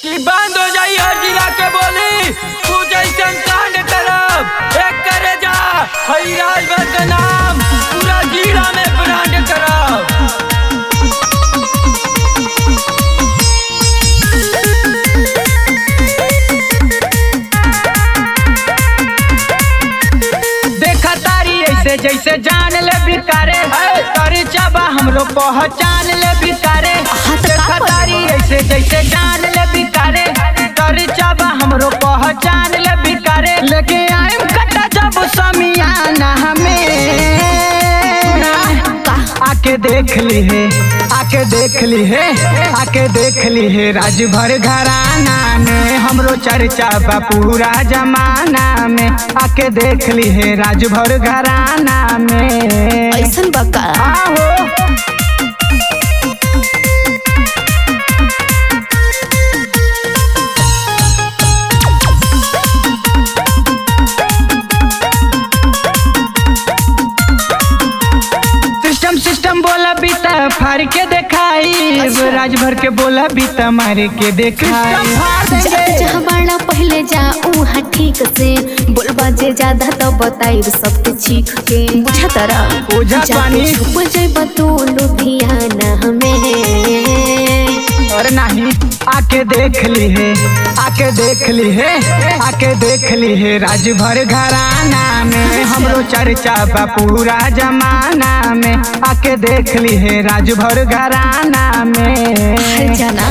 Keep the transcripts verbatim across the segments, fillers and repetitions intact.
कि बंद हो जाई हर जिला के बोली तू जैसन कांड करब एक करे जा हई राजभर के नाम पूरा जिला में ब्रांड करब। देखा तारी ऐसे जैसे जान ले बिकारे तारी चाबा हमरो पहचान ले बिकारे। देखा तारी ऐसे जैसे जान ले बिकारे तारी चाबा हमरो पहचान ले बिकारे। लेके आइम कटा जब समियाना हमें आके देख ली है आके देख ली है आके देख ली है राजभर घराना में हमरो चर्चा बा पूरा जमाना में। आके देख ली है राजभर घराना में ऐसन बका आहो। सिस्टम सिस्टम बोला बीता फाड़ के देखाई राजभर के बोला बीता मारे के देखाई। जहाँ बाड़ा पहले जा उहाँ ठीक से बोलबा जे ज्यादा तो बताई सबके चीख के बुझा तारा ओझा पानी छुप जाइबा तू लुधियाना में। और नहीं आके देख ली है आके देख ली है आके देख ली है राजभर घराना में हमरो चर्चा बा पूरा जमाना में। आके देख ली है राजभर घराना में हर जाना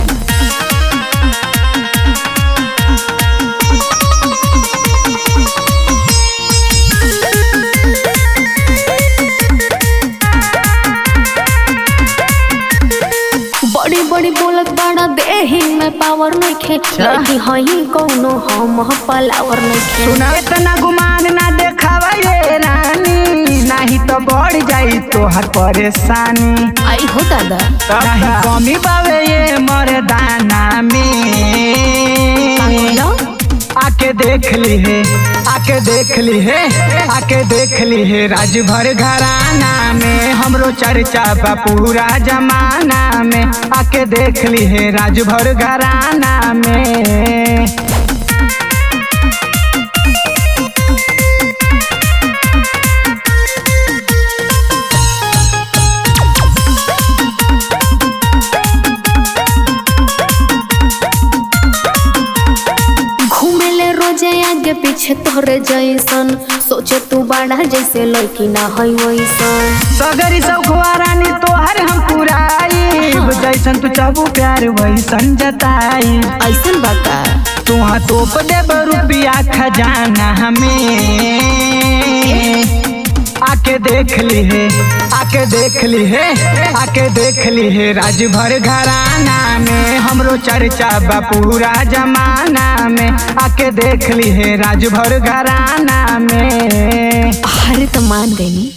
बड़ी बड़ी बोलत बाड़ा देही में पावर नइखे लगी हई कोनो हम पलावर नइखे। सुना इतना गुमान ना देखावा ये रानी नहीं तो बढ़ जाई तोहर परेशानी। आई हो दादा नहीं कमी बावे ये मर्दाना में आके देख ली है आके देख ली है आके देख ली है राजभर घराना में हमरो चर्चा बा पूरा जमाना में। आके देख ली है राजभर घराना में। आगे पीछे तोरे जैसन सोचे तू बड़ा जैसे लड़की ना हई वैसन। सगरी सब रानी तोहर हम पुराई जैसन तू चाहू प्यार वैसन जताई। ऐसन बका तुहा तोप देब रुपया खजाना हमें आके देख ली है आके देख ली है आके देख ली है राजभर घराना में हमरो चर्चा बा पूरा जमाना में। आके देख ली है राजभर घराना में। अरे तो मान गई।